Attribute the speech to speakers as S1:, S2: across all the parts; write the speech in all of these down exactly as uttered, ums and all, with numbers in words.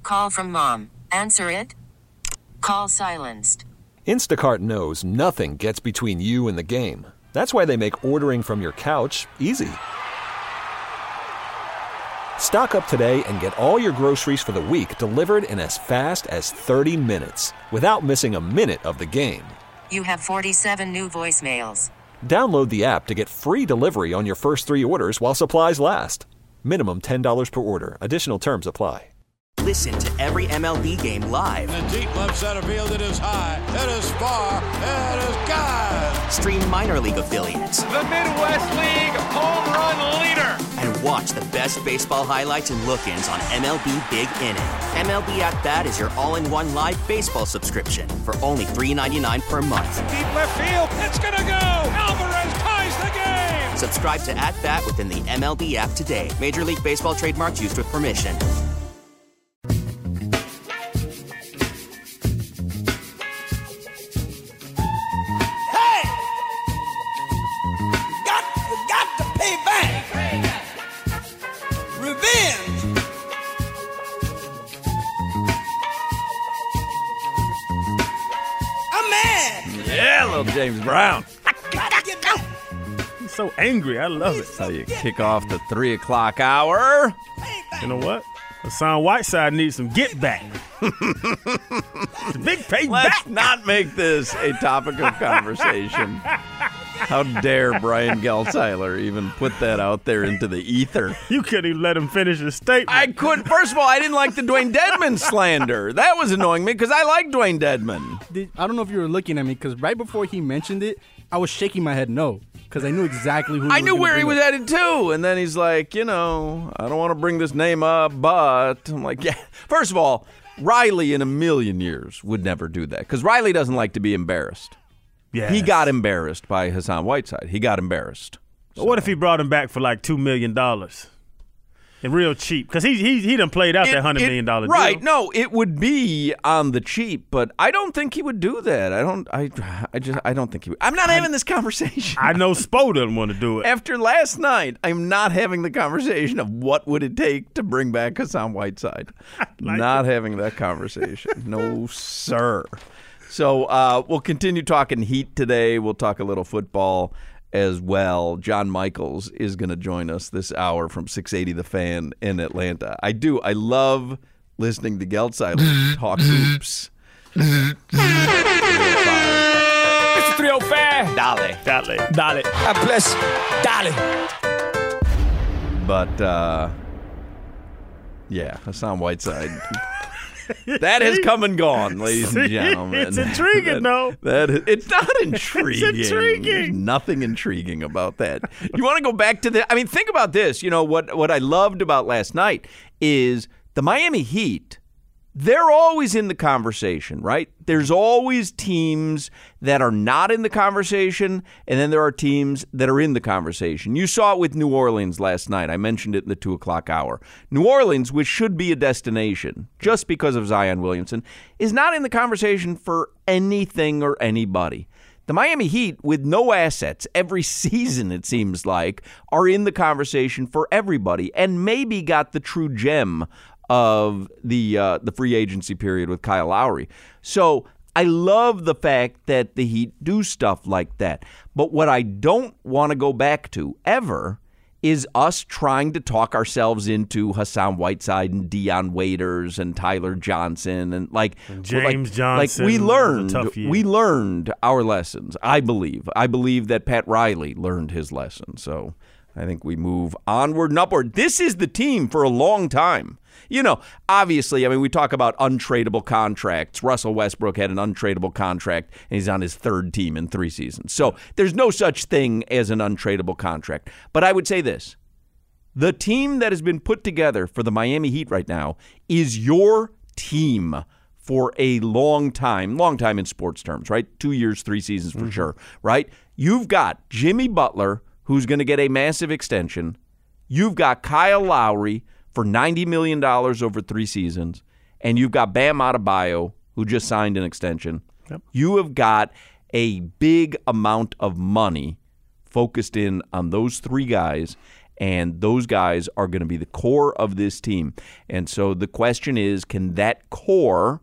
S1: Call from mom. Answer it. Call silenced.
S2: Instacart knows nothing gets between you and the game. That's why they make ordering from your couch easy. Stock up today and get all your groceries for the week delivered in as fast as thirty minutes without missing a minute of the game.
S1: You have forty-seven new voicemails.
S2: Download the app to get free delivery on your first three orders while supplies last. Minimum ten dollars per order. Additional terms apply.
S3: Listen to every M L B game live.
S4: In the deep left center field, it is high, it is far, it is gone.
S3: Stream minor league affiliates.
S5: The Midwest League home run leader.
S3: And watch the best baseball highlights and look-ins on M L B Big Inning. M L B At Bat is your all-in-one live baseball subscription for only three dollars and ninety-nine cents per month.
S5: Deep left field, it's gonna go. Alvarez ties the game.
S3: Subscribe to At Bat within the M L B app today. Major League Baseball trademarks used with permission.
S6: James Brown.
S7: He's so angry. I love it.
S6: That's how you kick off the three o'clock hour.
S7: You know what? Hassan Whiteside needs some get back. It's a big payback.
S6: Let's not make this a topic of conversation. How dare Brian Geltzeiler even put that out there into the ether?
S7: You couldn't even let him finish his statement.
S6: I couldn't. First of all, I didn't like the Dwayne Dedman slander. That was annoying me because I like Dwayne Dedman.
S8: Did, I don't know if you were looking at me because right before he mentioned it, I was shaking my head no because I knew exactly who he
S6: I
S8: was
S6: knew where he
S8: up.
S6: was headed too. And then he's like, you know, I don't want to bring this name up, but I'm like, yeah. First of all, Riley in a million years would never do that because Riley doesn't like to be embarrassed.
S7: Yes.
S6: He got embarrassed by Hassan Whiteside. He got embarrassed.
S7: So. What if he brought him back for like two million dollars? And real cheap. Because he, he, he done played out it, that one hundred million dollars
S6: right.
S7: deal.
S6: No, it would be on the cheap, but I don't think he would do that. I don't I, I just I don't think he would. I'm not I, having this conversation.
S7: I know Spo doesn't want to do it.
S6: After last night, I'm not having the conversation of what would it take to bring back Hassan Whiteside. Like not it. having that conversation. No, sir. So uh, we'll continue talking Heat today. We'll talk a little football as well. John Michaels is going to join us this hour from six eighty The Fan in Atlanta. I do. I love listening to Geltzeiler talk hoops.
S5: Mister three oh five.
S6: Dale.
S7: Dale.
S5: Dale. God bless. Dale.
S6: But, uh, yeah, Hassan Whiteside. That has come and gone, ladies and gentlemen.
S7: It's intriguing, though.
S6: That, that is, it's not intriguing.
S7: It's intriguing.
S6: There's nothing intriguing about that. You want to go back to the – I mean, think about this. You know, what, what I loved about last night is the Miami Heat, they're always in the conversation, right? There's always teams that are not in the conversation, and then there are teams that are in the conversation. You saw it with New Orleans last night. I mentioned it in the two o'clock hour. New Orleans, which should be a destination just because of Zion Williamson, is not in the conversation for anything or anybody. The Miami Heat, with no assets every season, it seems like, are in the conversation for everybody and maybe got the true gem of the uh, the free agency period with Kyle Lowry. So I love the fact that the Heat do stuff like that. But what I don't want to go back to ever is us trying to talk ourselves into Hassan Whiteside and Dion Waiters and Tyler Johnson and like
S7: and James
S6: like,
S7: Johnson.
S6: Like we learned,
S7: we
S6: learned our lessons. I believe. I believe that Pat Riley learned his lesson. So I think we move onward and upward. This is the team for a long time. You know, obviously, I mean, we talk about untradeable contracts. Russell Westbrook had an untradeable contract, and he's on his third team in three seasons. So there's no such thing as an untradeable contract. But I would say this. The team that has been put together for the Miami Heat right now is your team for a long time, long time in sports terms, right? Two years, three seasons for mm-hmm. sure, right? You've got Jimmy Butler, who's going to get a massive extension. You've got Kyle Lowry for ninety million dollars over three seasons, and you've got Bam Adebayo, who just signed an extension. Yep. You have got a big amount of money focused in on those three guys, And those guys are going to be the core of this team. And so the question is, can that core,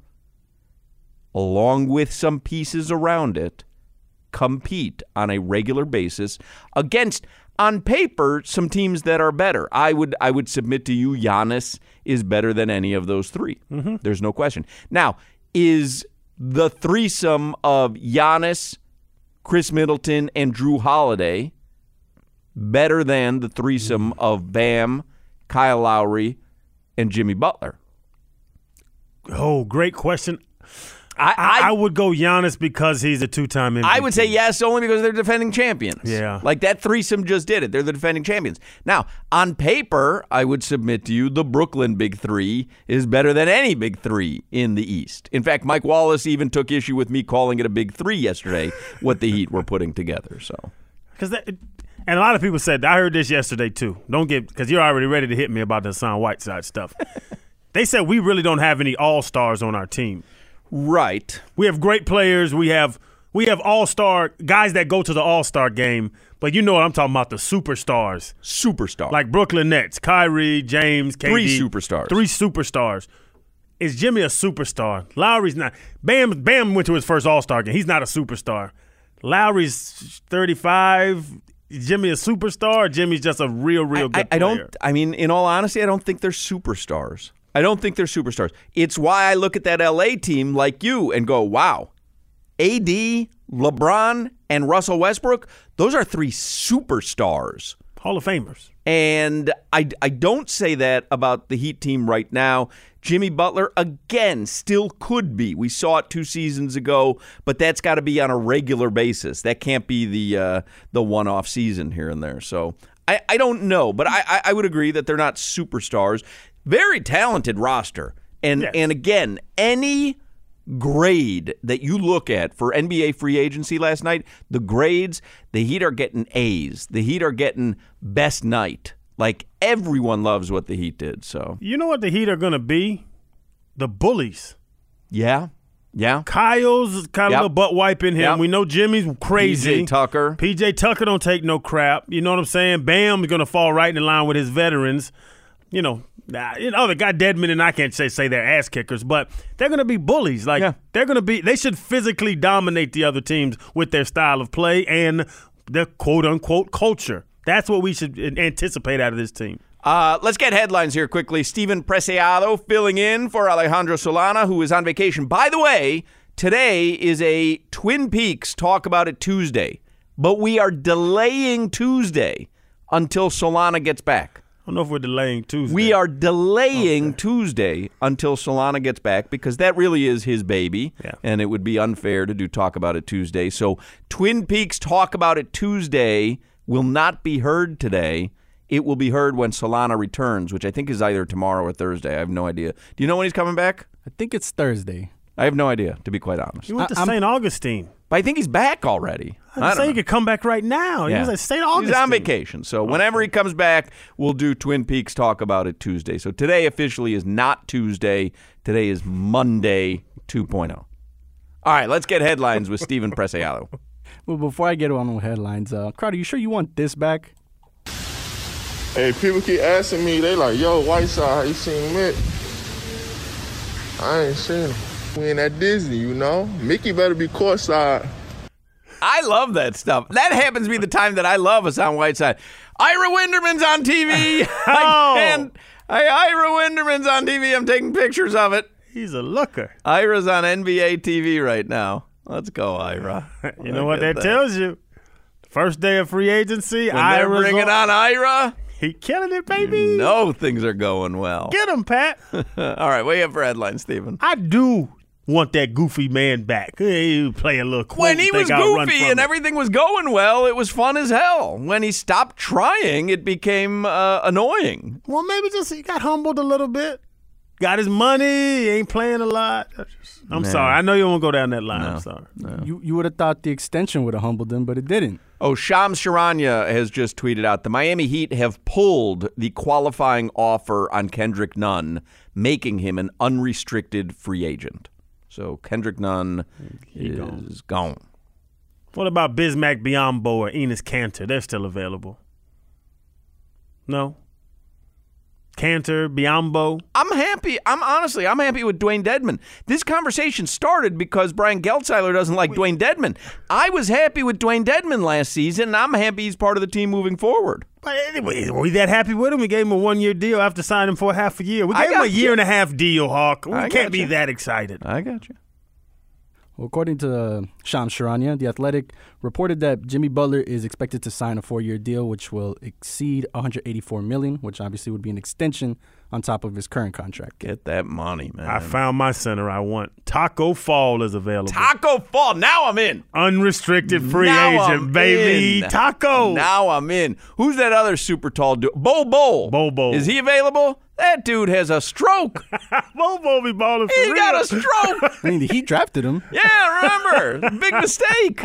S6: along with some pieces around it, compete on a regular basis against, on paper, some teams that are better? I would I would submit to you Giannis is better than any of those three. Mm-hmm. There's no question. Now, is the threesome of Giannis, Chris Middleton, and Drew Holiday better than the threesome of Bam, Kyle Lowry, and Jimmy Butler?
S7: Oh, great question.
S6: I, I,
S7: I would go Giannis because he's a two-time M V P.
S6: I would say yes, only because they're defending champions.
S7: Yeah.
S6: Like that threesome just did it. They're the defending champions. Now, on paper, I would submit to you the Brooklyn Big Three is better than any Big Three in the East. In fact, Mike Wallace even took issue with me calling it a Big Three yesterday, what the Heat were putting together. So,
S7: because And a lot of people said, I heard this yesterday too. Don't get, because you're already ready to hit me about the Hassan Whiteside stuff. They said we really don't have any all-stars on our team.
S6: Right.
S7: We have great players. We have we have all-star guys that go to the all-star game, but you know what I'm talking about, the superstars.
S6: Superstar.
S7: Like Brooklyn Nets, Kyrie, James, K D.
S6: Three superstars.
S7: Three superstars. Is Jimmy a superstar? Lowry's not. Bam Bam went to his first all-star game. He's not a superstar. Lowry's thirty-five. Is Jimmy a superstar? Or Jimmy's just a real, real good
S6: I, I, I
S7: player?
S6: don't. I mean, in all honesty, I don't think they're superstars. I don't think they're superstars. It's why I look at that L A team like you and go, wow, A D, LeBron, and Russell Westbrook, those are three superstars.
S7: Hall of Famers.
S6: And I, I don't say that about the Heat team right now. Jimmy Butler, again, still could be. We saw it two seasons ago, but that's got to be on a regular basis. That can't be the uh, the one-off season here and there. So I, I don't know, but I, I would agree that they're not superstars. Very talented roster. And
S7: yes.
S6: and again, any grade that you look at for N B A free agency last night, the grades, the Heat are getting A's. The Heat are getting best night. Like, everyone loves what the Heat did. So
S7: You know what the Heat are going to be? The bullies.
S6: Yeah. Yeah.
S7: Kyle's kind of
S6: Yep.
S7: a little butt wiping him.
S6: Yep.
S7: We know Jimmy's crazy.
S6: P J Tucker.
S7: P J Tucker don't take no crap. You know what I'm saying? Bam is going to fall right in line with his veterans. You know, nah, you know the guy Dedmon and I can't say say they're ass kickers, but they're going to be bullies. Like
S6: Yeah.
S7: they're going to be. They should physically dominate the other teams with their style of play and their quote unquote culture. That's what we should anticipate out of this team.
S6: Uh, let's get headlines here quickly. Steven Preciado filling in for Alejandro Solana, who is on vacation. By the way, today is a Twin Peaks Talk About It Tuesday, but we are delaying Tuesday until Solana gets back.
S7: I don't know if we're delaying Tuesday.
S6: We are delaying
S7: Okay.
S6: Tuesday until Solana gets back because that really is his baby,
S7: Yeah.
S6: and it would be unfair to do Talk About It Tuesday. So Twin Peaks Talk About It Tuesday will not be heard today. It will be heard when Solana returns, which I think is either tomorrow or Thursday. I have no idea. Do you know when he's coming back?
S8: I think it's Thursday.
S6: I have no idea, to be quite honest.
S7: He went to
S8: I- I'm-
S7: Saint Augustine.
S6: But I think he's back already.
S7: I
S6: I
S7: didn't say
S6: don't
S7: he
S6: know.
S7: could come back right now. He
S6: Yeah.
S7: was at Saint Augustine.
S6: He's on vacation. So whenever he comes back, we'll do Twin Peaks Talk About It Tuesday. So today officially is not Tuesday. Today is Monday two point oh. All right, let's get headlines with Steven Preciado.
S8: Well, before I get on with headlines, uh, Crowder, you sure you want this back?
S9: Hey, people keep asking me, they like, yo, Whiteside, how you seen Mick? I ain't seen him. We ain't at Disney, you know? Mickey better be courtside.
S6: I love that stuff. That happens to be the time that I love Hassan Whiteside. Ira Winderman's on T V.
S7: Oh.
S6: I can't. I, Ira Winderman's on T V. I'm taking pictures of it.
S7: He's a looker.
S6: Ira's on N B A T V right now. Let's go, Ira.
S7: You know what
S6: Look
S7: that
S6: at
S7: tells you? First day of free agency,
S6: When they're
S7: Ira's
S6: bringing on Ira,
S7: He killing it, baby.
S6: you know things are going well.
S7: Get him, Pat.
S6: All right, what do you have for headlines, Stephen?
S7: I do want that goofy man back. He play a little quote
S6: When he
S7: and
S6: was
S7: think I'll run
S6: goofy
S7: from
S6: and
S7: it.
S6: everything was going well, it was fun as hell. When he stopped trying, it became uh, annoying.
S7: Well, maybe just he got humbled a little bit. Got his money. He ain't playing a lot. I'm
S6: Nah.
S7: sorry. I know you won't go down that line.
S6: No.
S7: I'm sorry.
S8: You you would have thought the extension would have humbled him, but it didn't.
S6: Oh, Shams Charania has just tweeted out, the Miami Heat have pulled the qualifying offer on Kendrick Nunn, making him an unrestricted free agent. So Kendrick Nunn
S7: He
S6: is
S7: gone.
S6: gone.
S7: What about Bismack Biyombo or Enos Kanter? They're still available. No. Cantor, Biombo.
S6: I'm happy. I'm honestly, I'm happy with Dwayne Dedmon. This conversation started because Brian Geltzeiler doesn't like Wait. Dwayne Dedmon. I was happy with Dwayne Dedmon last season, and I'm happy he's part of the team moving forward.
S7: But anyway, were we that happy with him? We gave him a one-year deal after signing him for half a year. We gave him a year you. and a half deal, Hawk. We I can't be that excited.
S6: I got you.
S8: Well, according to uh, Shams Charania, The Athletic reported that Jimmy Butler is expected to sign a four-year deal, which will exceed one hundred eighty-four million dollars, which obviously would be an extension on top of his current contract.
S6: Get that money, man.
S7: I found my center I want. Taco Fall is available.
S6: Taco Fall. Now I'm in.
S7: Unrestricted free
S6: now
S7: agent,
S6: I'm
S7: baby.
S6: In.
S7: Taco.
S6: Now I'm in. Who's that other super tall dude? Bo Bo.
S7: Bo Bo.
S6: Is he available? That dude has a stroke.
S7: Bo Bo be balling for
S6: He
S7: real.
S6: got a stroke.
S8: I mean, he drafted him.
S6: Yeah, remember. Big mistake.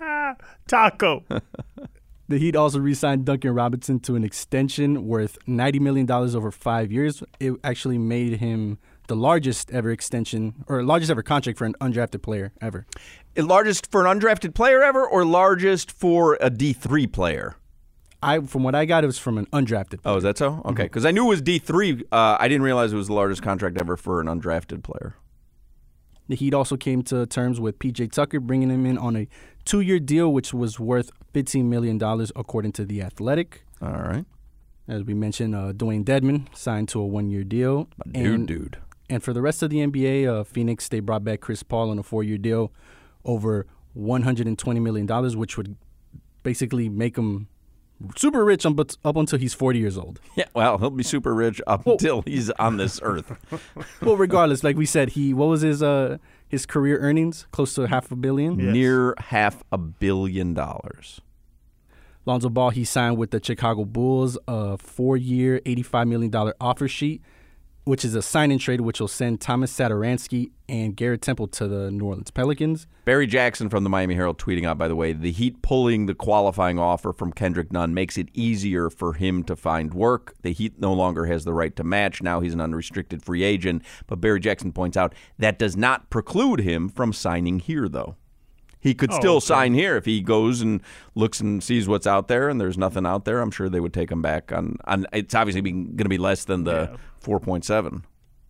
S7: Taco.
S8: The Heat also re-signed Duncan Robinson to an extension worth ninety million dollars over five years. It actually made him the largest ever extension, or largest ever contract for an undrafted player ever.
S6: Largest for an undrafted player ever, or largest for a D three player?
S8: I, from what I got, it was from an undrafted player.
S6: Oh, is that so? Okay, because mm-hmm. I knew it was D three. Uh, I didn't realize it was the largest contract ever for an undrafted player.
S8: The Heat also came to terms with P J Tucker, bringing him in on a two-year deal, which was worth fifteen million dollars, according to The Athletic.
S6: All right.
S8: As we mentioned, uh, Dwayne Dedmon signed to a one-year deal.
S6: A dude, and, dude.
S8: And for the rest of the N B A, uh, Phoenix, they brought back Chris Paul on a four-year deal over one hundred twenty million dollars, which would basically make him super rich up, up until he's forty years old.
S6: Yeah, well, he'll be super rich up well, until he's on this earth.
S8: Well, regardless, like we said, he what was his uh, his career earnings? Close to half a billion?
S6: Yes. Near half a billion dollars.
S8: Lonzo Ball, he signed with the Chicago Bulls, a four-year, eighty-five million dollars offer sheet, which is a sign-in trade which will send Thomas Satoransky and Garrett Temple to the New Orleans Pelicans.
S6: Barry Jackson from the Miami Herald tweeting out, by the way, the Heat pulling the qualifying offer from Kendrick Nunn makes it easier for him to find work. The Heat no longer has the right to match. Now he's an unrestricted free agent. But Barry Jackson points out that does not preclude him from signing here, though. He could still oh, okay. sign here if he goes and looks and sees what's out there, and there's nothing out there. I'm sure they would take him back on. on it's obviously going to be less than the yeah. four point seven.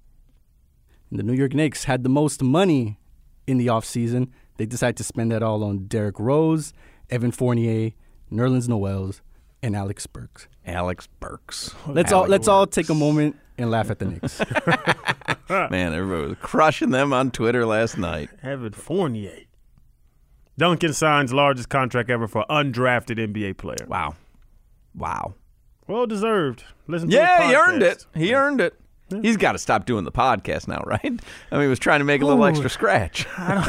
S8: The New York Knicks had the most money in the offseason. They decided to spend that all on Derrick Rose, Evan Fournier, Nerlens Noel, and Alex Burks.
S6: Alex Burks.
S8: Let's
S6: Alex
S8: all let's
S6: Burks.
S8: all take a moment and laugh at the Knicks.
S6: Man, everybody was crushing them on Twitter last night.
S7: Evan Fournier. Duncan signs largest contract ever for undrafted N B A player.
S6: Wow. Wow.
S7: Well deserved. Listen to
S6: yeah,
S7: the podcast.
S6: he earned it. He earned it. Yeah. He's got to stop doing the podcast now, right? I mean, he was trying to make a little Ooh. extra scratch.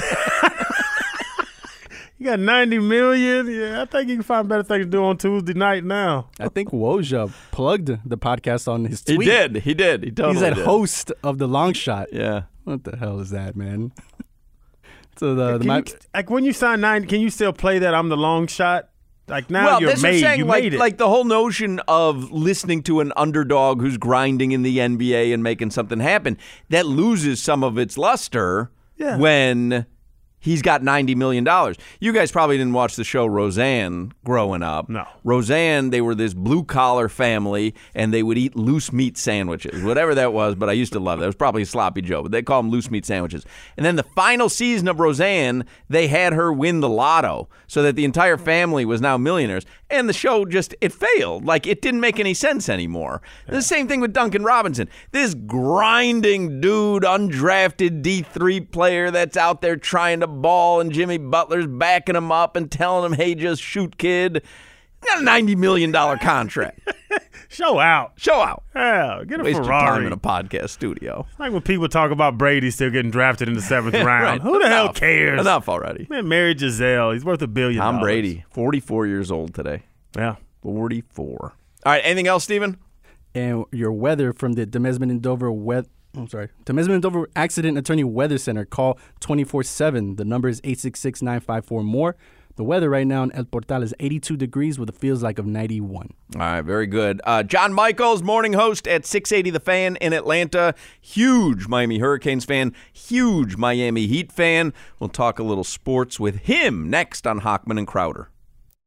S7: You got ninety million dollars. Yeah, I think you can find better things to do on Tuesday night now.
S8: I think Woj plugged the podcast on his tweet.
S6: He did. He did. He totally
S8: He's that
S6: did.
S8: host of The Long Shot.
S6: Yeah.
S8: What the hell is that, man? So the, the
S7: you,
S8: my,
S7: like when you sign nine, can you still play that? I'm the long shot. Like now
S6: well,
S7: you're
S6: that's
S7: made.
S6: What I'm saying,
S7: you
S6: like,
S7: made it.
S6: Like the whole notion of listening to an underdog who's grinding in the N B A and making something happen, that loses some of its luster
S7: yeah.
S6: when he's got ninety million dollars. You guys probably didn't watch the show Roseanne growing up.
S7: No.
S6: Roseanne, they were this blue-collar family, and they would eat loose meat sandwiches, whatever that was, but I used to love it. It was probably a sloppy Joe, but they call them loose meat sandwiches. And then the final season of Roseanne, they had her win the lotto so that the entire family was now millionaires. And the show just, it failed. Like, it didn't make any sense anymore. Yeah. The same thing with Duncan Robinson. This grinding dude, undrafted D three player that's out there trying to ball, and Jimmy Butler's backing him up and telling him, hey, just shoot, kid. Got a ninety million dollars contract.
S7: Show out.
S6: Show out.
S7: Yeah, get a
S6: Waste
S7: Ferrari.
S6: Your time in a podcast studio.
S7: Like when people talk about Brady still getting drafted in the seventh round. Right. Who the
S6: Enough.
S7: hell cares?
S6: Enough already.
S7: Man, married Giselle. He's worth a billion
S6: Tom
S7: dollars.
S6: Brady, forty-four years old today.
S7: Yeah.
S6: forty-four. All right, anything else, Steven?
S8: And your weather from the Demesman and Dover weather. I'm sorry. Demesman and Dover Accident Attorney Weather Center. Call twenty-four seven. The number is eight six six, nine five four, more. The weather right now in El Portal is eighty-two degrees with a feels like of ninety-one.
S6: All right, very good. Uh, John Michaels, morning host at six eighty The Fan in Atlanta. Huge Miami Hurricanes fan, huge Miami Heat fan. We'll talk a little sports with him next on Hochman and Crowder.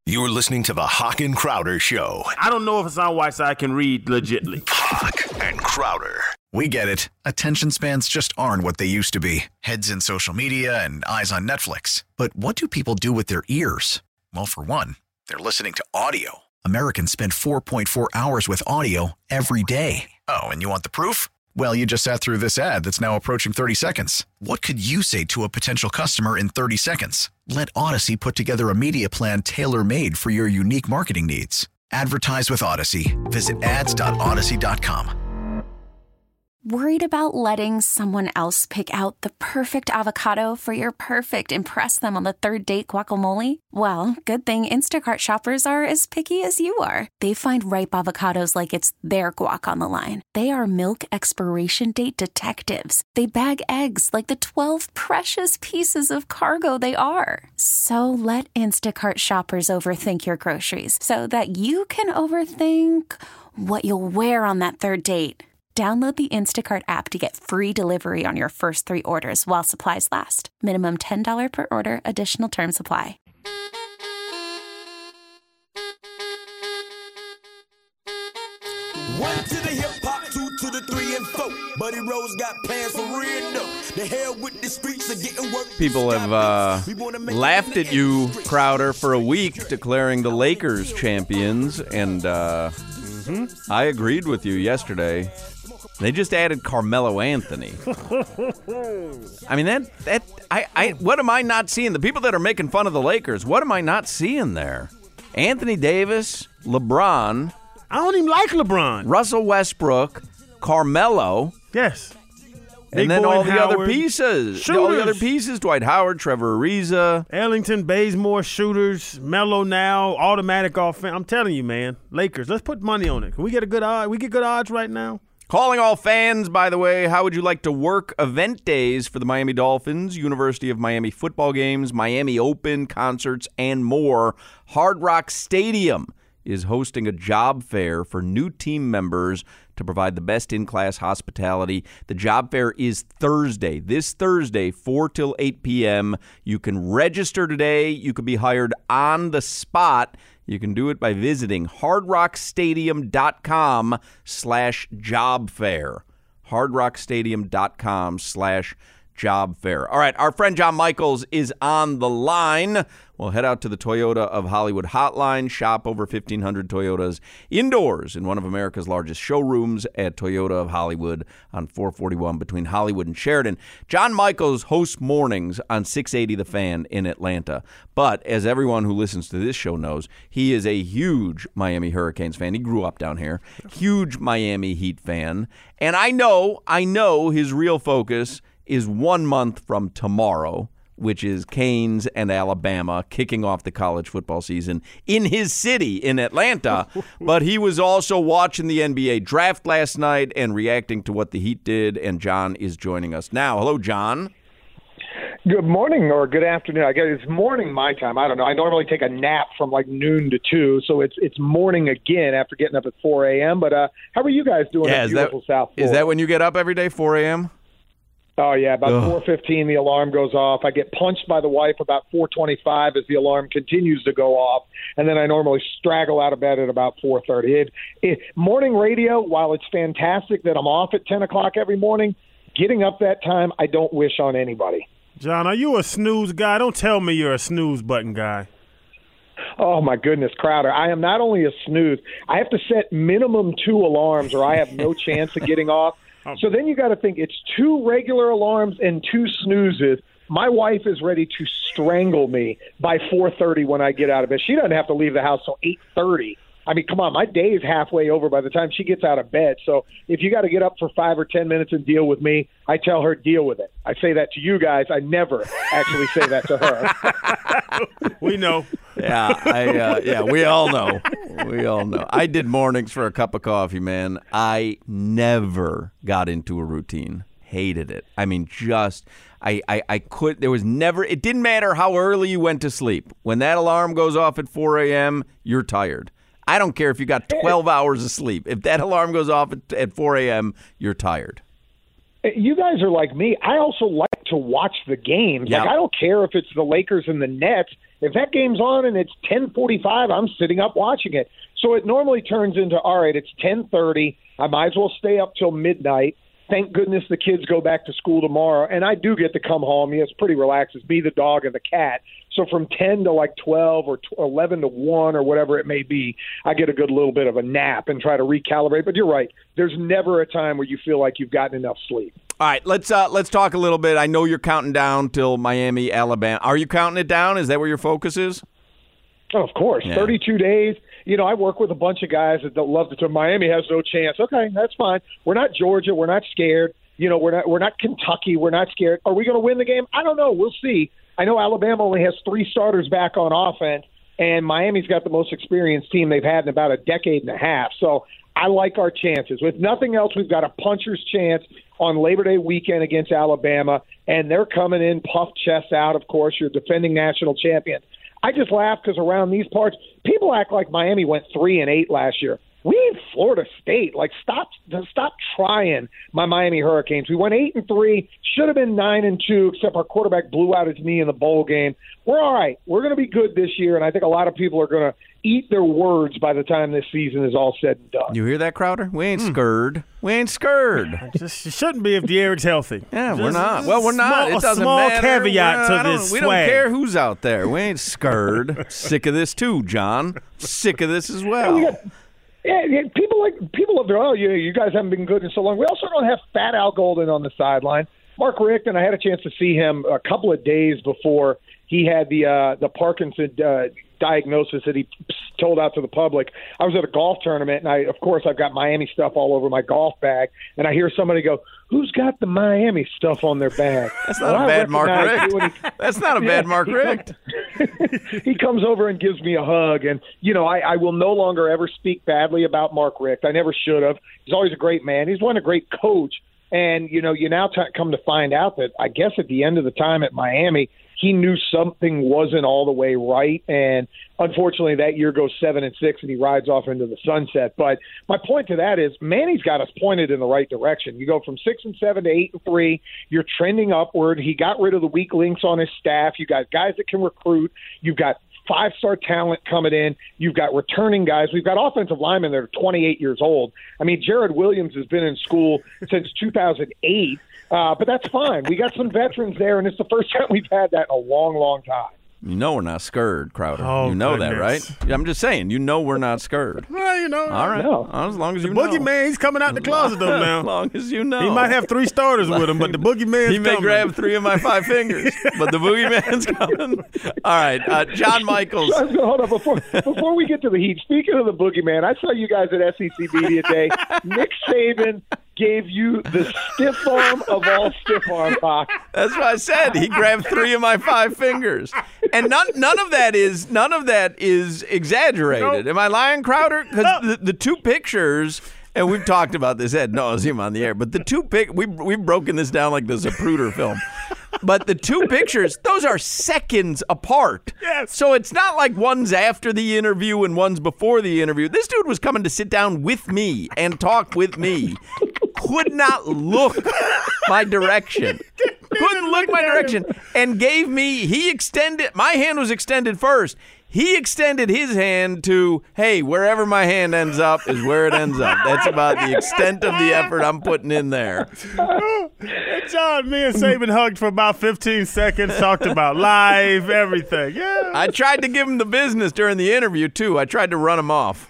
S10: You're listening to the Hawk and Crowder Show.
S11: I don't know if Hassan Whiteside can read legitly.
S10: Hawk and Crowder.
S12: We get it. Attention spans just aren't what they used to be. Heads in social media and eyes on Netflix. But what do people do with their ears? Well, for one, they're listening to audio. Americans spend four point four hours with audio every day. Oh, and you want the proof? Well, you just sat through this ad that's now approaching thirty seconds. What could you say to a potential customer in thirty seconds? Let Odyssey put together a media plan tailor-made for your unique marketing needs. Advertise with Odyssey. Visit ads dot odyssey dot com.
S13: Worried about letting someone else pick out the perfect avocado for your perfect impress them on the third date guacamole? Well, good thing Instacart shoppers are as picky as you are. They find ripe avocados like it's their guac on the line. They are milk expiration date detectives. They bag eggs like the twelve precious pieces of cargo they are. So let Instacart shoppers overthink your groceries so that you can overthink what you'll wear on that third date. Download the Instacart app to get free delivery on your first three orders while supplies last. Minimum ten dollars per order. Additional terms apply.
S14: One to the hip hop, two to the three and four. Buddy Rose got plans for real though. The hell with the streets are getting work.
S6: People have uh, laughed at you, Crowder, for a week declaring the Lakers champions, and uh, mm-hmm. I agreed with you yesterday. They just added Carmelo Anthony. I mean, that that I, I what am I not seeing? The people that are making fun of the Lakers, what am I not seeing there? Anthony Davis, LeBron.
S7: I don't even like LeBron.
S6: Russell Westbrook, Carmelo.
S7: Yes.
S6: And
S7: Big
S6: then
S7: Boy
S6: all the
S7: Howard.
S6: other pieces.
S7: Shooters.
S6: All the other pieces, Dwight Howard, Trevor Ariza.
S7: Ellington, Bazemore, shooters, Melo now, automatic offense. I'm telling you, man, Lakers, let's put money on it. Can we get a good odd? We get good odds right now?
S6: Calling all fans, by the way, how would you like to work event days for the Miami Dolphins, University of Miami football games, Miami Open, concerts, and more? Hard Rock Stadium is hosting a job fair for new team members to provide the best in-class hospitality. The job fair is Thursday, this Thursday, four till eight p.m. You can register today. You can be hired on the spot. You can do it by visiting hardrockstadium.com slash job fair. hardrockstadium.com slash job fair. All right, our friend John Michaels is on the line. We'll head out to the Toyota of Hollywood hotline, shop over fifteen hundred Toyotas indoors in one of America's largest showrooms at Toyota of Hollywood on four forty-one between Hollywood and Sheridan. John Michaels hosts mornings on six eighty The Fan in Atlanta. But as everyone who listens to this show knows, he is a huge Miami Hurricanes fan. He grew up down here. Huge Miami Heat fan. And I know, I know his real focus is one month from tomorrow, which is Canes and Alabama kicking off the college football season in his city, in Atlanta. But he was also watching the N B A draft last night and reacting to what the Heat did, and John is joining us now. Hello, John.
S15: Good morning or good afternoon. I guess it's morning my time. I don't know. I normally take a nap from like noon to two, so it's it's morning again after getting up at four a.m. But uh, how are you guys doing
S6: yeah,
S15: in beautiful
S6: that,
S15: South Florida?
S6: Is that when you get up every day, four a.m.?
S15: Oh, yeah, about
S6: Ugh.
S15: four fifteen the alarm goes off. I get punched by the wife about four twenty-five as the alarm continues to go off, and then I normally straggle out of bed at about four thirty. It, it, morning radio, while it's fantastic that I'm off at ten o'clock every morning, getting up that time I don't wish on anybody.
S7: John, are you a snooze guy? Don't tell me you're a snooze button guy.
S15: Oh, my goodness, Crowder. I am not only a snooze, I have to set minimum two alarms or I have no chance of getting off. So then you got to think it's two regular alarms and two snoozes. My wife is ready to strangle me by four thirty when I get out of bed. She doesn't have to leave the house till eight thirty. I mean, come on, my day is halfway over by the time she gets out of bed. So if you got to get up for five or ten minutes and deal with me, I tell her deal with it. I say that to you guys. I never actually say that to her.
S7: We know.
S6: Yeah, I, uh, yeah, we all know. We all know. I did mornings for a cup of coffee, man. I never got into a routine. Hated it. I mean, just I, I, I could. There was never. It didn't matter how early you went to sleep. When that alarm goes off at four a.m., you're tired. I don't care if you got twelve hours of sleep. If that alarm goes off at, at four a.m., you're tired.
S15: You guys are like me. I also like to watch the games.
S6: Yeah.
S15: Like, I don't care if it's the Lakers and the Nets. If that game's on and it's ten forty-five, I'm sitting up watching it. So it normally turns into, all right, it's ten thirty. I might as well stay up till midnight. Thank goodness the kids go back to school tomorrow, and I do get to come home. Yeah, it's pretty relaxed. It's me, the dog, and the cat. So from ten to like twelve or eleven to one or whatever it may be, I get a good little bit of a nap and try to recalibrate. But you're right. There's never a time where you feel like you've gotten enough sleep.
S6: All right, let's uh, let's talk a little bit. I know you're counting down till Miami, Alabama. Are you counting it down? Is that where your focus is?
S15: Oh, of course.
S6: Yeah.
S15: thirty-two days. You know, I work with a bunch of guys that love to. Miami has no chance. Okay, that's fine. We're not Georgia. We're not scared. You know, we're not we're not Kentucky. We're not scared. Are we going to win the game? I don't know. We'll see. I know Alabama only has three starters back on offense, and Miami's got the most experienced team they've had in about a decade and a half. So I like our chances. With nothing else, we've got a puncher's chance on Labor Day weekend against Alabama, and they're coming in puffed chest out, of course. You're defending national champion. I just laugh because around these parts, people act like Miami went three and eight last year. We ain't Florida State. Like, stop, stop trying my Miami Hurricanes. We went eight and three. Should have been nine and two, except our quarterback blew out his knee in the bowl game. We're all right. We're going to be good this year, and I think a lot of people are going to eat their words by the time this season is all said and done.
S6: You hear that, Crowder? We ain't scared. We ain't scared.
S7: Just it shouldn't be if De'Aric's healthy.
S6: Yeah,
S7: Just,
S6: we're not. Well, we're not.
S7: Small,
S6: It doesn't
S7: a small
S6: matter.
S7: caveat
S6: We're- I
S7: to
S6: don't-
S7: this
S6: We
S7: swag.
S6: don't care who's out there. We ain't scared. Sick of this too, John. Sick of this as well.
S15: Yeah, we got- Yeah, yeah, people like people love their, oh, you, you guys haven't been good in so long. We also don't have Fat Al Golden on the sideline. Mark Richt, I had a chance to see him a couple of days before he had the uh, the Parkinson uh, diagnosis that he told out to the public. I was at a golf tournament, and I, of course, I've got Miami stuff all over my golf bag, and I hear somebody go, "Who's got the Miami stuff on their bag?"
S6: That's not
S15: Well,
S6: a
S15: I
S6: bad Mark
S15: recognize
S6: Richt.
S15: you, and
S6: That's not a
S15: Yeah,
S6: bad Mark
S15: he
S6: Richt.
S15: he comes over and gives me a hug, and you know I, I will no longer ever speak badly about Mark Richt. I never should have. He's always a great man. He's one a great coach, and you know you now t- come to find out that I guess at the end of the time at Miami, he knew something wasn't all the way right, and unfortunately that year goes seven and six, and he rides off into the sunset. But my point to that is Manny's got us pointed in the right direction. You go from six and seven to eight and three. You're trending upward. He got rid of the weak links on his staff. You got guys that can recruit. You've got five-star talent coming in. You've got returning guys. We've got offensive linemen that are twenty-eight years old. I mean, Jared Williams has been in school since two thousand eight. Uh, but that's fine. We got some veterans there, and it's the first time we've had that in a long, long time.
S6: You know we're not scared, Crowder.
S7: Oh,
S6: you know
S7: goodness.
S6: that, right? Yeah, I'm just saying. You know we're not scared.
S7: Well, you know.
S6: All right.
S15: No.
S6: As long as
S7: The
S6: you know.
S7: boogeyman, he's coming out the closet though now.
S6: As long as you know.
S7: He might have three starters with him, but the boogeyman's
S6: He may
S7: coming.
S6: grab three of my five fingers, but the boogeyman's coming. All right, uh, John Michaels.
S15: I was gonna- hold on before before we get to the Heat. Speaking of the boogeyman, I saw you guys at S E C Media Day. Nick Saban gave you the stiff arm of all stiff arm Hawk.
S6: That's what I said. He grabbed three of my five fingers, and none none of that is none of that is exaggerated.
S7: Nope.
S6: Am I lying, Crowder? Because the, the two pictures. And we've talked about this ad nauseum on the air, but the two pic we we've broken this down like the Zapruder film. But the two pictures, those are seconds apart.
S7: Yes.
S6: So it's not like one's after the interview and one's before the interview. This dude was coming to sit down with me and talk with me. Could not look my direction. Couldn't look my direction. And gave me, he extended, my hand was extended first. He extended his hand to, hey, wherever my hand ends up is where it ends up. That's about the extent of the effort I'm putting in there.
S7: Hey, John, me and Saban hugged for about fifteen seconds, talked about life, everything. Yeah.
S6: I tried to give him the business during the interview, too. I tried to run him off.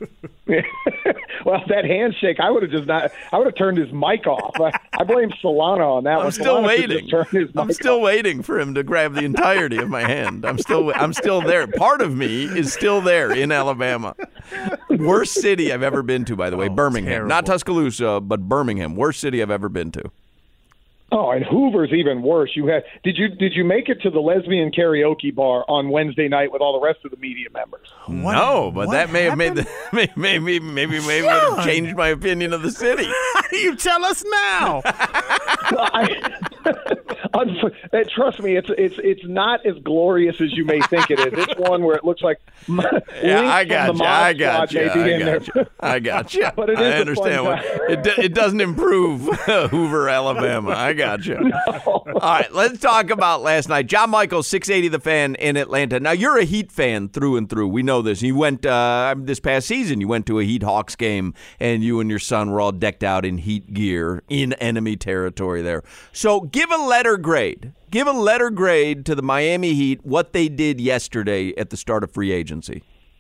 S15: Well, that handshake, I would have just not. I would have turned his mic off. I, I blame Solana on that one.
S6: I'm still
S15: Solana should
S6: waiting.
S15: just turn his
S6: I'm
S15: mic
S6: still
S15: off.
S6: waiting for him to grab the entirety of my hand. I'm still I'm still there. Part of me is still there in Alabama. Worst city I've ever been to, by the way,
S7: Oh,
S6: Birmingham.
S7: terrible.
S6: Not Tuscaloosa, but Birmingham. Worst city I've ever been to.
S15: Oh, and Hoover's even worse. You had did you did you make it to the lesbian karaoke bar on Wednesday night with all the rest of the media members?
S7: What-
S6: no, but
S7: what
S6: that may have made
S7: happened?
S6: the maybe maybe maybe maybe would have changed my opinion of the city.
S7: How do you tell us now?
S15: I, uh, trust me, it's it's it's not as glorious as you may think it is. It's one where it looks like
S6: yeah, I got you. I got you. I got you. I got you.
S15: But it is
S6: I understand what it. Do, it doesn't improve Hoover, Alabama. I got you.
S15: No.
S6: All right, let's talk about last night. John Michaels, six eighty The Fan in Atlanta. Now you're a Heat fan through and through. We know this. You went uh, this past season. You went to a Heat Hawks game, and you and your son were all decked out in Heat gear in enemy territory there. So give a letter grade. Give a letter grade to the Miami Heat, what they did yesterday at the start of free agency.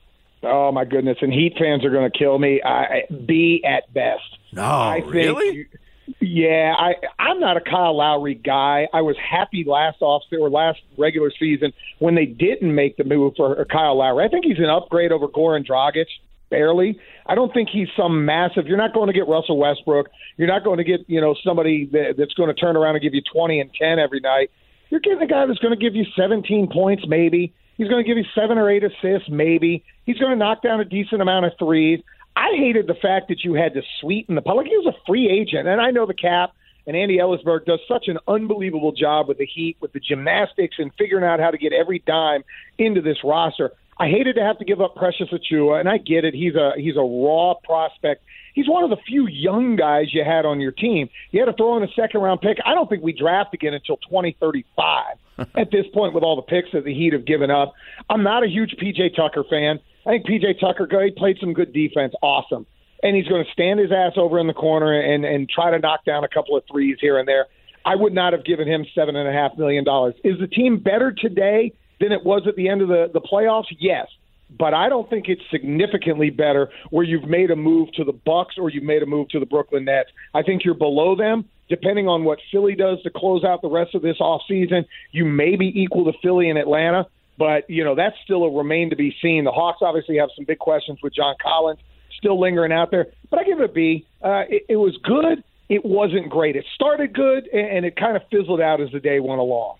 S15: Oh, my goodness. And Heat fans are going to kill me. I, B at best.
S6: No,
S15: I think,
S6: really?
S15: Yeah, I, I'm not a Kyle Lowry guy. I was happy last off or last regular season when they didn't make the move for Kyle Lowry. I think he's an upgrade over Goran Dragic. Barely. I don't think he's some massive. You're not going to get Russell Westbrook. You're not going to get, you know, somebody that, that's going to turn around and give you twenty and ten every night. You're getting a guy that's going to give you seventeen points, maybe. He's going to give you seven or eight assists, maybe. He's going to knock down a decent amount of threes. I hated the fact that you had to sweeten the public. He was a free agent, and I know the cap and Andy Ellisberg does such an unbelievable job with the Heat, with the gymnastics and figuring out how to get every dime into this roster. I hated to have to give up Precious Achiuwa, and I get it. He's a he's a raw prospect. He's one of the few young guys you had on your team. You had to throw in a second-round pick. I don't think we draft again until twenty thirty-five at this point with all the picks that the Heat have given up. I'm not a huge P J Tucker fan. I think P J Tucker, he played some good defense. Awesome. And he's going to stand his ass over in the corner and, and try to knock down a couple of threes here and there. I would not have given him seven point five million dollars. Is the team better today than it was at the end of the, the playoffs? Yes. But I don't think it's significantly better where you've made a move to the Bucks or you've made a move to the Brooklyn Nets. I think you're below them. Depending on what Philly does to close out the rest of this offseason, you may be equal to Philly and Atlanta. But, you know, that's still a remain to be seen. The Hawks obviously have some big questions with John Collins still lingering out there. But I give it a B. Uh, it, it was good. It wasn't great. It started good, and it kind of fizzled out as the day went along.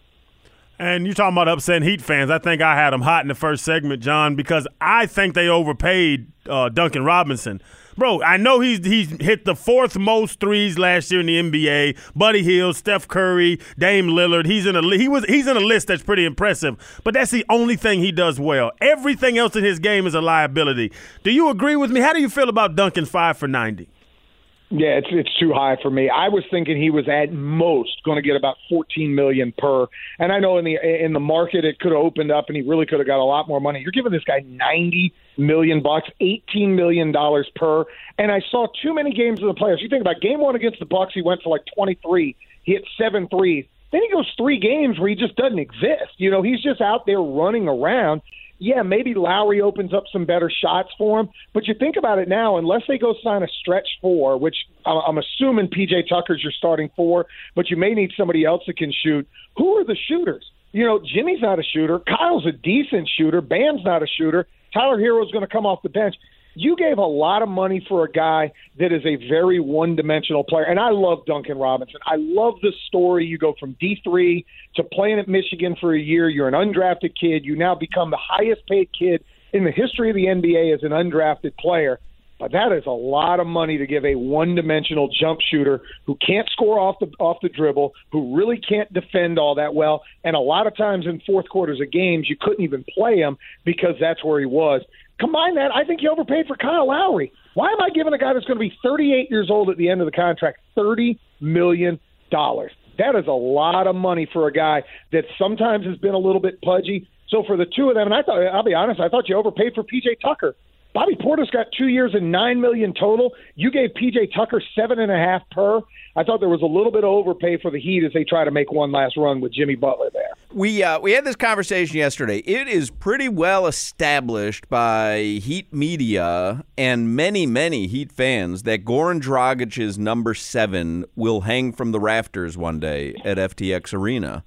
S7: And you're talking about upsetting Heat fans. I think I had them hot in the first segment, John, because I think they overpaid uh, Duncan Robinson. Bro, I know he's he's hit the fourth most threes last year in the N B A. Buddy Hield, Steph Curry, Dame Lillard. He's in a he was he's in a list that's pretty impressive. But that's the only thing he does well. Everything else in his game is a liability. Do you agree with me? How do you feel about Duncan's five for ninety?
S15: Yeah, it's it's too high for me. I was thinking he was at most going to get about fourteen million per. And I know in the in the market it could have opened up and he really could have got a lot more money. You're giving this guy ninety million bucks, eighteen million dollars per. And I saw too many games of the playoffs. You think about game one against the Bucks, he went for like twenty-three. He hit seven threes. Then he goes three games where he just doesn't exist. You know, he's just out there running around. Yeah, maybe Lowry opens up some better shots for him. But you think about it now, unless they go sign a stretch four, which I'm assuming P J Tucker's your starting four, but you may need somebody else that can shoot. Who are the shooters? You know, Jimmy's not a shooter. Kyle's a decent shooter. Bam's not a shooter. Tyler Hero's going to come off the bench. You gave a lot of money for a guy that is a very one-dimensional player. And I love Duncan Robinson. I love the story. You go from D three to playing at Michigan for a year. You're an undrafted kid. You now become the highest-paid kid in the history of the N B A as an undrafted player. But that is a lot of money to give a one-dimensional jump shooter who can't score off the off the dribble, who really can't defend all that well. And a lot of times in fourth quarters of games, you couldn't even play him because that's where he was. Combine that, I think you overpaid for Kyle Lowry. Why am I giving a guy that's going to be thirty-eight years old at the end of the contract thirty million dollars? That is a lot of money for a guy that sometimes has been a little bit pudgy. So for the two of them, and I thought, I'll be honest, I thought you overpaid for P J Tucker. Bobby Portis got two years and nine million dollars total. You gave P J Tucker seven and a half per. I thought there was a little bit of overpay for the Heat as they try to make one last run with Jimmy Butler there.
S6: We uh, we had this conversation yesterday. It is pretty well established by Heat media and many, many Heat fans that Goran Dragic's number seven will hang from the rafters one day at F T X Arena.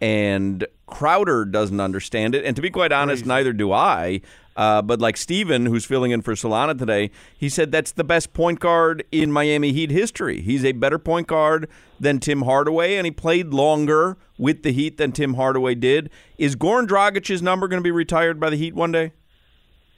S6: And Crowder doesn't understand it. And to be quite honest, Crazy. neither do I. Uh, but like Steven, who's filling in for Solana today, he said that's the best point guard in Miami Heat history. He's a better point guard than Tim Hardaway, and he played longer with the Heat than Tim Hardaway did. Is Goran Dragic's number going to be retired by the Heat one day?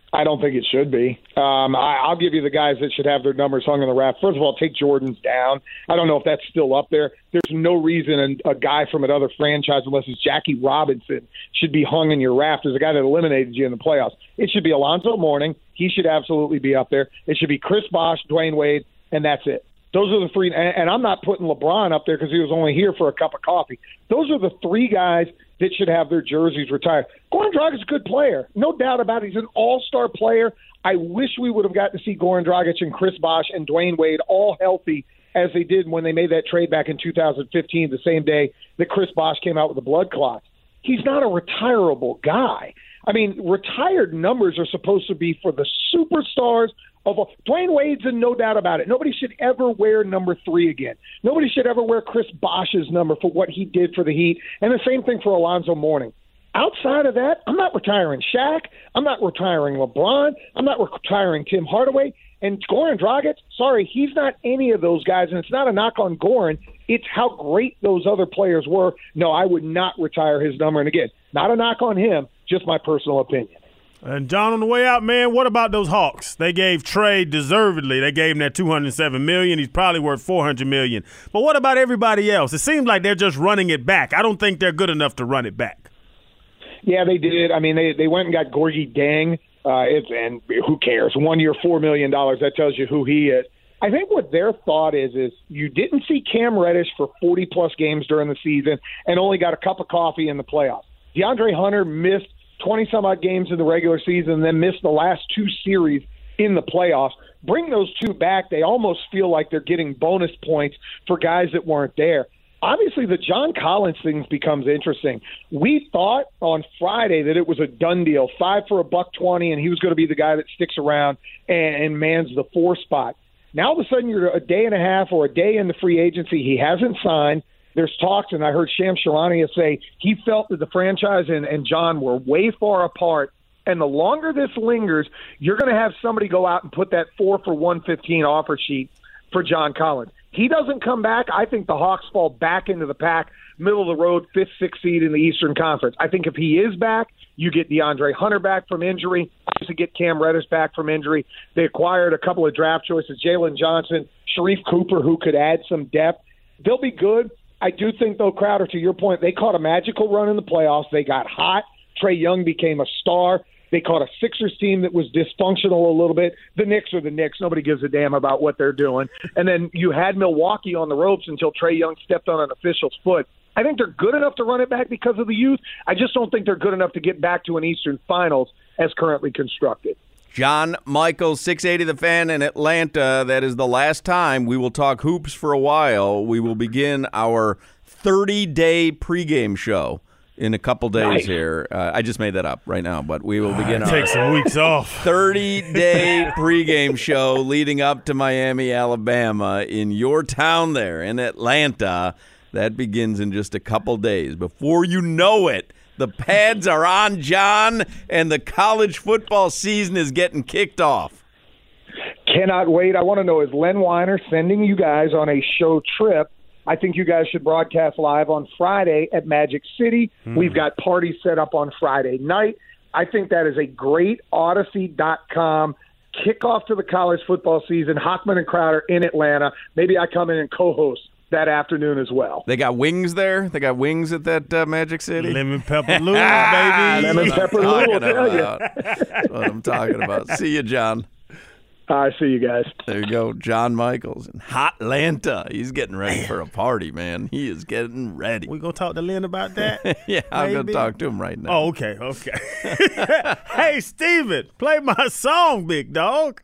S15: I don't think it should be. Um, I, I'll give you the guys that should have their numbers hung in the raft. First of all, take Jordan's down. I don't know if that's still up there. There's no reason a, a guy from another franchise, unless it's Jackie Robinson, should be hung in your raft as a guy that eliminated you in the playoffs. It should be Alonzo Mourning. He should absolutely be up there. It should be Chris Bosh, Dwayne Wade, and that's it. Those are the three. And, and I'm not putting LeBron up there because he was only here for a cup of coffee. Those are the three guys that should have their jerseys retired. Goran Dragic's a good player. No doubt about it. He's an all-star player. I wish we would have gotten to see Goran Dragic and Chris Bosh and Dwayne Wade all healthy as they did when they made that trade back in two thousand fifteen, the same day that Chris Bosh came out with a blood clot. He's not a retirable guy. I mean, retired numbers are supposed to be for the superstars of all. Dwayne Wade's in, no doubt about it. Nobody should ever wear number three again. Nobody should ever wear Chris Bosh's number for what he did for the Heat. And the same thing for Alonzo Mourning. Outside of that, I'm not retiring Shaq. I'm not retiring LeBron. I'm not retiring Tim Hardaway. And Goran Dragic, sorry, he's not any of those guys. And it's not a knock on Goran. It's how great those other players were. No, I would not retire his number. And again, not a knock on him, just my personal opinion.
S7: And John, on the way out, man, what about those Hawks? They gave Trey deservedly. They gave him that two hundred seven million dollars. He's probably worth four hundred million dollars. But what about everybody else? It seems like they're just running it back. I don't think they're good enough to run it back.
S15: Yeah, they did. I mean, they they went and got Gorgie Deng. Uh, it's, and who cares? One year, four million dollars. That tells you who he is. I think what their thought is is you didn't see Cam Reddish for forty-plus games during the season and only got a cup of coffee in the playoffs. DeAndre Hunter missed twenty-some-odd games in the regular season and then missed the last two series in the playoffs. Bring those two back, they almost feel like they're getting bonus points for guys that weren't there. Obviously, the John Collins thing becomes interesting. We thought on Friday that it was a done deal, five for a buck twenty, and he was going to be the guy that sticks around and, and mans the four spot. Now, all of a sudden, you're a day and a half or a day in the free agency. He hasn't signed. There's talks, and I heard Shams Charania say he felt that the franchise and, and John were way far apart. And the longer this lingers, you're going to have somebody go out and put that four for one fifteen offer sheet for John Collins. He doesn't come back. I think the Hawks fall back into the pack, middle of the road, fifth, sixth seed in the Eastern Conference. I think if he is back, you get DeAndre Hunter back from injury. To get Cam Reddish back from injury. They acquired a couple of draft choices, Jalen Johnson, Sharif Cooper, who could add some depth. They'll be good. I do think, though, Crowder, to your point, they caught a magical run in the playoffs. They got hot. Trae Young became a star. They caught a Sixers team that was dysfunctional a little bit. The Knicks are the Knicks. Nobody gives a damn about what they're doing. And then you had Milwaukee on the ropes until Trae Young stepped on an official's foot. I think they're good enough to run it back because of the youth. I just don't think they're good enough to get back to an Eastern Finals as currently constructed.
S6: John Michaels, six eighty The Fan in Atlanta. That is the last time we will talk hoops for a while. We will begin our thirty-day pregame show in a couple days nice. here. Uh, I just made that up right now, but we will begin our
S7: take some weeks off.
S6: thirty-day pregame show leading up to Miami, Alabama, in your town there in Atlanta. That begins in just a couple days. Before you know it, the pads are on, John, and the college football season is getting kicked off.
S15: Cannot wait. I want to know, is Len Weiner sending you guys on a show trip? I think you guys should broadcast live on Friday at Magic City. Hmm. We've got parties set up on Friday night. I think that is a great Odyssey dot com kickoff to the college football season. Hochman and Crowder in Atlanta. Maybe I come in and co-host that afternoon as well.
S6: They got wings there? They got wings at that uh, Magic City?
S7: Lemon pepper Lou's, baby.
S15: Lemon pepper Lou's, tell you.
S6: That's what I'm talking about. See you, John.
S15: I see you guys.
S6: There you go, John Michaels in Hotlanta. He's getting ready for a party, man. He is getting ready.
S7: We gonna talk to Lynn about that?
S6: Yeah, I'm gonna talk to him right now.
S7: Oh, okay, okay. Hey, Steven, play my song, big dog.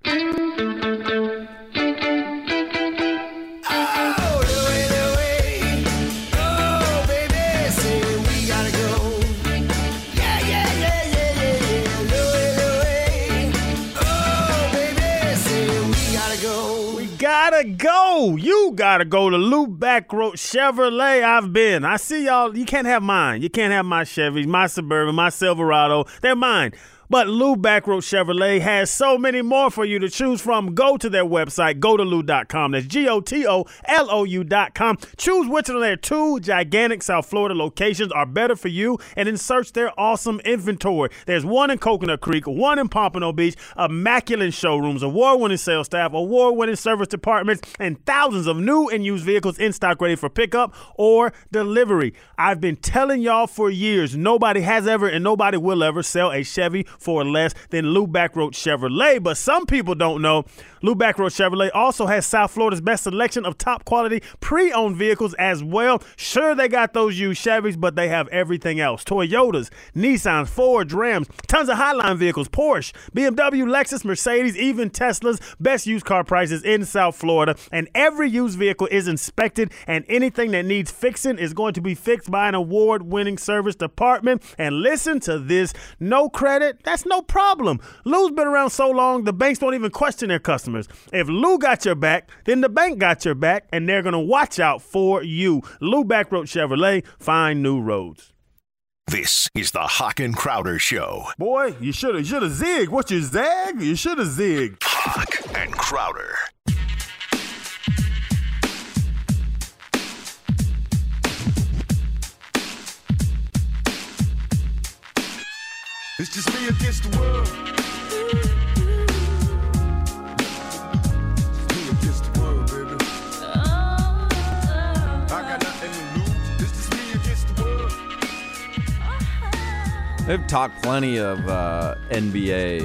S7: Gotta go. You gotta go to Loop Back Road Chevrolet. I've been. I see y'all. You can't have mine. You can't have my Chevys, my Suburban, my Silverado. They're mine. But Lou Backroad Chevrolet has so many more for you to choose from. Go to their website, go to lou dot com. That's G O T O L O U dot com. Choose which of their two gigantic South Florida locations are better for you, and then search their awesome inventory. There's one in Coconut Creek, one in Pompano Beach, immaculate showrooms, award-winning sales staff, award-winning service departments, and thousands of new and used vehicles in stock ready for pickup or delivery. I've been telling y'all for years, nobody has ever and nobody will ever sell a Chevy for less than Lou Backroad Chevrolet. But some people don't know Lou Backroad Chevrolet also has South Florida's best selection of top quality pre-owned vehicles as well. Sure, they got those used Chevys, but they have everything else. Toyotas, Nissans, Fords, Rams, tons of Highline vehicles, Porsche, B M W, Lexus, Mercedes, even Tesla's. Best used car prices in South Florida. And every used vehicle is inspected, and anything that needs fixing is going to be fixed by an award-winning service department. And listen to this, no credit, that's no problem. Lou's been around so long, the banks don't even question their customers. If Lou got your back, then the bank got your back, and they're going to watch out for you. Lou Backroad Chevrolet, find new roads.
S10: This is the Hawk and Crowder Show.
S11: Boy, you should have should have zigged. What, you zag? You should have zigged.
S10: Hawk and Crowder.
S14: It's just me against the world. It's me against the world, baby. I got nothing to lose. It's just me against the world.
S6: They've talked plenty of uh, N B A,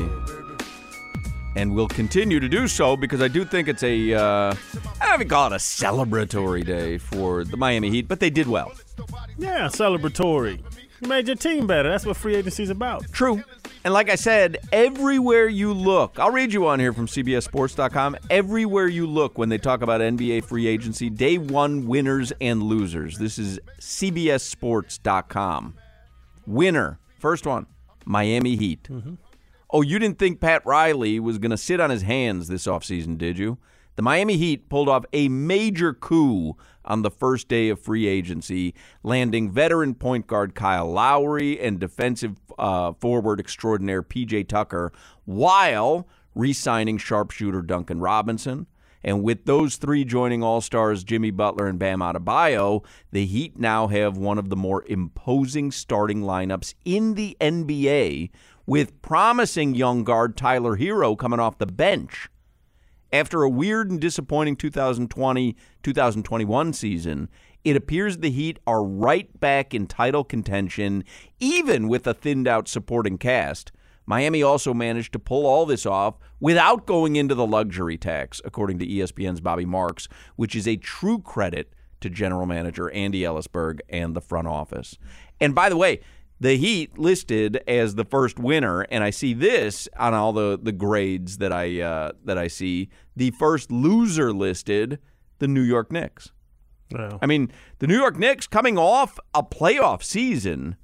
S6: and will continue to do so because I do think it's a, uh, I don't even call it a celebratory day for the Miami Heat, but they did well.
S7: Yeah, celebratory. You made your team better. That's what free agency is about.
S6: True. And like I said, everywhere you look, I'll read you on here from C B S Sports dot com. Everywhere you look when they talk about N B A free agency, day one winners and losers. This is C B S Sports dot com. Winner, first one, Miami Heat. Mm-hmm. Oh, you didn't think Pat Riley was going to sit on his hands this offseason, did you? The Miami Heat pulled off a major coup on the first day of free agency, landing veteran point guard Kyle Lowry and defensive uh, forward extraordinaire P J Tucker, while re-signing sharpshooter Duncan Robinson. And with those three joining All-Stars Jimmy Butler and Bam Adebayo, the Heat now have one of the more imposing starting lineups in the N B A, with promising young guard Tyler Hero coming off the bench. After a weird and disappointing two thousand twenty two thousand twenty-one season, it appears the Heat are right back in title contention, even with a thinned-out supporting cast. Miami also managed to pull all this off without going into the luxury tax, according to E S P N's Bobby Marks, which is a true credit to general manager Andy Ellisberg and the front office. And by the way, the Heat listed as the first winner, and I see this on all the, the grades that I uh, that I see. The first loser listed, the New York Knicks.
S7: Wow.
S6: I mean, the New York Knicks coming off a playoff season,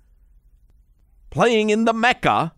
S6: playing in the Mecca,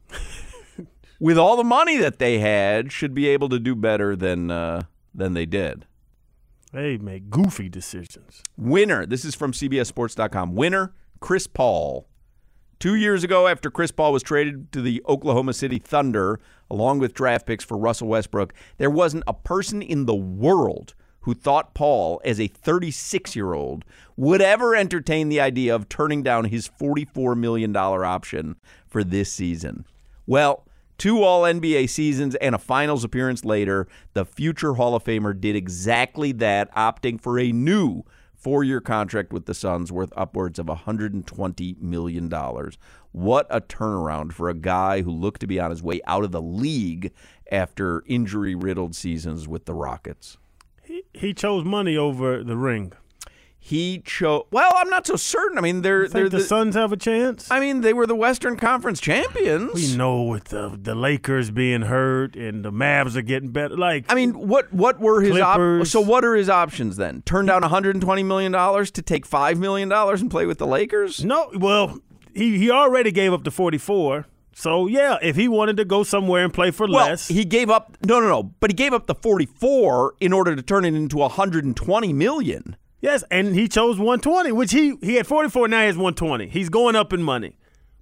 S6: with all the money that they had, should be able to do better than uh, than they did.
S7: They make goofy decisions.
S6: Winner, this is from C B S Sports dot com. Winner, Chris Paul. Two years ago, after Chris Paul was traded to the Oklahoma City Thunder, along with draft picks for Russell Westbrook, there wasn't a person in the world who thought Paul, as a thirty-six-year-old, would ever entertain the idea of turning down his forty-four million dollars option for this season. Well, two All N B A seasons and a finals appearance later, the future Hall of Famer did exactly that, opting for a new four-year contract with the Suns worth upwards of one hundred twenty million dollars. What a turnaround for a guy who looked to be on his way out of the league after injury-riddled seasons with the Rockets.
S7: He, he chose money over the ring.
S6: He chose. Well, I'm not so certain. I mean, they're
S7: You think
S6: they're
S7: the,
S6: the
S7: Suns have a chance.
S6: I mean, they were the Western Conference champions.
S7: We know with the the Lakers being hurt and the Mavs are getting better. Like,
S6: I mean, what what were his op-
S7: Clippers.
S6: so what are his options then? Turn down one hundred twenty million dollars to take five million dollars and play with the Lakers?
S7: No, well, he he already gave up the forty-four. So, yeah, if he wanted to go somewhere and play for
S6: well,
S7: less.
S6: he gave up – no, no, no. But he gave up the forty-four in order to turn it into one hundred twenty million dollars.
S7: Yes, and he chose one twenty, which he, he had forty-four, now he has one twenty. He's going up in money.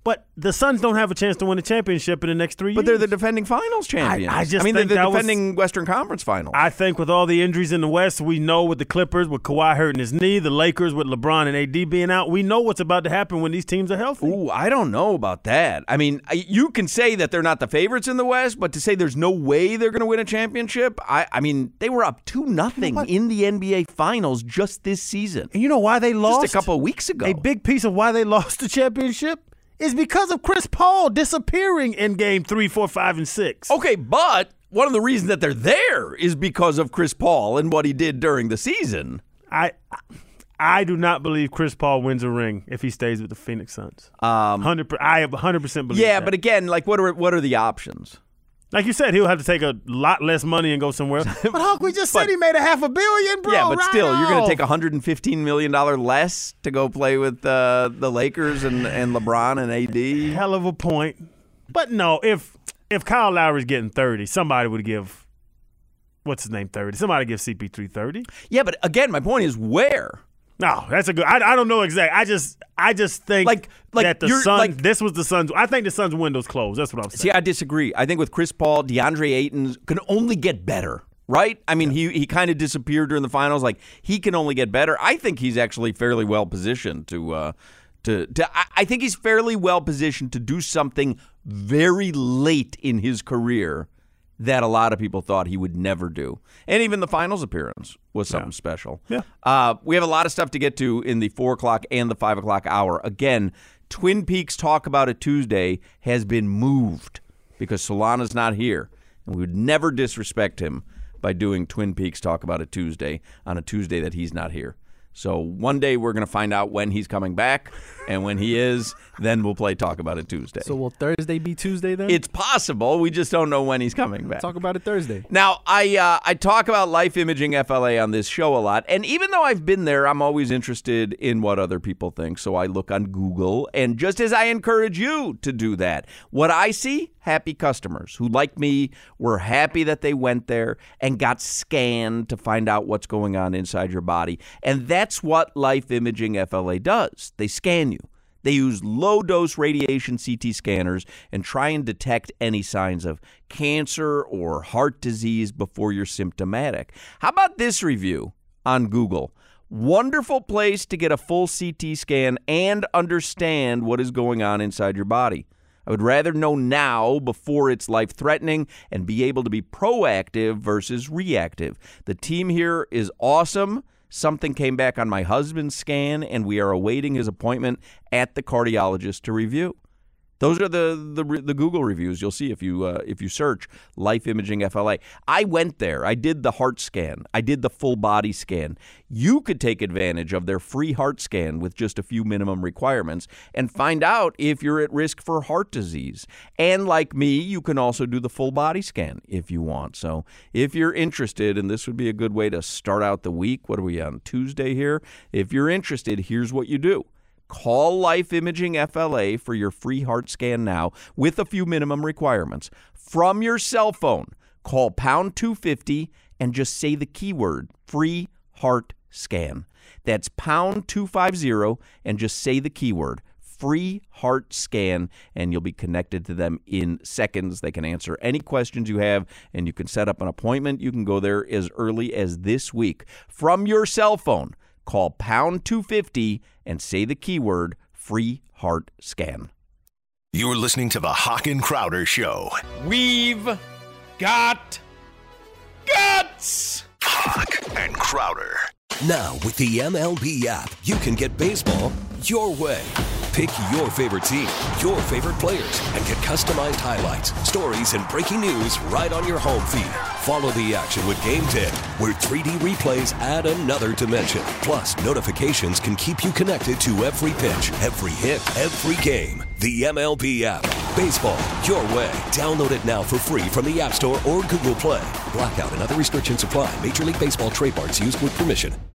S7: But the Suns don't have a chance to win a championship in the next three
S6: But
S7: years.
S6: they're the defending finals champions.
S7: I, I just
S6: I mean,
S7: think
S6: they're the
S7: that
S6: defending
S7: was,
S6: Western Conference finals.
S7: I think with all the injuries in the West, we know with the Clippers, with Kawhi hurting his knee, the Lakers with LeBron and A D being out, we know what's about to happen when these teams are healthy.
S6: Ooh, I don't know about that. I mean, you can say that they're not the favorites in the West, but to say there's no way they're going to win a championship, I, I mean, they were up two nothing you know in the N B A Finals just this season.
S7: And you know why they lost?
S6: Just a couple of weeks ago.
S7: A big piece of why they lost the championship is because of Chris Paul disappearing in game three, four, five, and six.
S6: Okay, but one of the reasons that they're there is because of Chris Paul and what he did during the season.
S7: I I do not believe Chris Paul wins a ring if he stays with the Phoenix Suns. Um, one hundred I one hundred percent believe
S6: yeah,
S7: that.
S6: but again, like what are what are the options?
S7: Like you said, he'll have to take a lot less money and go somewhere. But Hawk, we just
S6: but,
S7: said he made a half a billion, bro.
S6: Yeah, but
S7: right
S6: still,
S7: off.
S6: you're going to take one hundred fifteen million dollars less to go play with uh, the Lakers and, and LeBron and A D.
S7: Hell of a point. But no, if if Kyle Lowry's getting thirty, somebody would give, what's his name, thirty? Somebody give C P three thirty.
S6: Yeah, but again, my point is where?
S7: No, that's a good. I, I don't know exactly. I just I just think
S6: like, like
S7: that the Suns. Like, this was the Suns. I think the Suns' window's closed. That's what I'm saying.
S6: See, I disagree. I think with Chris Paul, DeAndre Ayton can only get better. Right? I mean, yeah. he he kind of disappeared during the finals. Like he can only get better. I think he's actually fairly well positioned to uh, to to. I, I think he's fairly well positioned to do something very late in his career that a lot of people thought he would never do. And even the finals appearance was something
S7: yeah.
S6: special.
S7: Yeah.
S6: Uh, we have a lot of stuff to get to in the four o'clock and the five o'clock hour. Again, Twin Peaks Talk About It Tuesday has been moved because Solana's not here. And we would never disrespect him by doing Twin Peaks Talk About It Tuesday on a Tuesday that he's not here. So one day we're going to find out when he's coming back, and when he is, then we'll play Talk About It Tuesday.
S8: So will Thursday be Tuesday then?
S6: It's possible. We just don't know when he's coming back.
S8: Talk About It Thursday.
S6: Now, I uh, I talk about Life Imaging F L A on this show a lot, and even though I've been there, I'm always interested in what other people think, so I look on Google, and just as I encourage you to do that, what I see, happy customers who, like me, were happy that they went there and got scanned to find out what's going on inside your body, and that's That's what Life Imaging F L A does. They scan you. They use low-dose radiation C T scanners and try and detect any signs of cancer or heart disease before you're symptomatic. How about this review on Google? Wonderful place to get a full C T scan and understand what is going on inside your body. I would rather know now before it's life-threatening and be able to be proactive versus reactive. The team here is awesome. Something came back on my husband's scan, and we are awaiting his appointment at the cardiologist to review. Those are the the, the Google reviews you'll see if you uh, if you search Life Imaging F L A. I went there. I did the heart scan. I did the full body scan. You could take advantage of their free heart scan with just a few minimum requirements and find out if you're at risk for heart disease. And like me, you can also do the full body scan if you want. So if you're interested, and this would be a good way to start out the week. What are we on, Tuesday here? If you're interested, here's what you do. Call Life Imaging F L A for your free heart scan now with a few minimum requirements. From your cell phone, call pound two fifty and just say the keyword free heart scan. That's pound two fifty and just say the keyword free heart scan, and you'll be connected to them in seconds. They can answer any questions you have, and you can set up an appointment. You can go there as early as this week. From your cell phone, call pound two fifty and say the keyword free heart scan.
S10: You're listening to the Hawk and Crowder Show.
S6: We've got guts.
S10: Hawk and Crowder.
S16: Now with the M L B app, you can get baseball your way. Pick your favorite team, your favorite players, and get customized highlights, stories, and breaking news right on your home feed. Follow the action with Game ten, where three D replays add another dimension. Plus, notifications can keep you connected to every pitch, every hit, every game. The M L B app. Baseball your way. Download it now for free from the App Store or Google Play. Blackout and other restrictions apply. Major League Baseball trademarks used with permission.